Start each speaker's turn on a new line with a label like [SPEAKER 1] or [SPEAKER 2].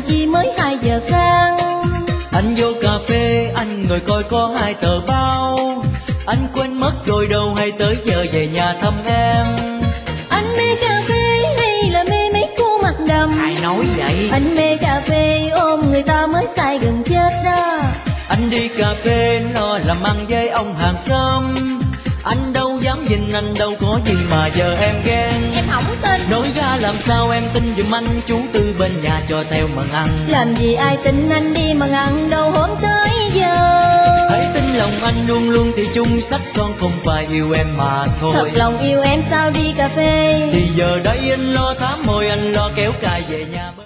[SPEAKER 1] chi mới 2 giờ sáng.
[SPEAKER 2] Anh vô cà phê, anh ngồi coi có 2 tờ báo. Anh quên mất rồi đâu hay tới giờ về nhà thăm em.
[SPEAKER 1] Anh mê cà phê hay là mê mấy cô mặt đầm?
[SPEAKER 2] Ai nói vậy?
[SPEAKER 1] Anh mê cà phê ôm người ta mới say gần chết đó.
[SPEAKER 2] Anh đi cà phê lo làm ăn với ông hàng xóm. Anh đâu dám nhìn, anh đâu có gì mà giờ em ghen.
[SPEAKER 1] Em không tin.
[SPEAKER 2] Nói ra làm sao em tin giùm anh, chú Tư bên nhà cho theo mần ăn.
[SPEAKER 1] Làm gì ai tin anh đi mà ăn đâu hôm tới giờ.
[SPEAKER 2] Hãy tin lòng anh luôn luôn thì chung sắc son, không phải yêu em mà thôi.
[SPEAKER 1] Thật lòng yêu em sao đi cà phê.
[SPEAKER 2] Thì giờ đây anh lo thám môi, anh lo kéo cài về nhà.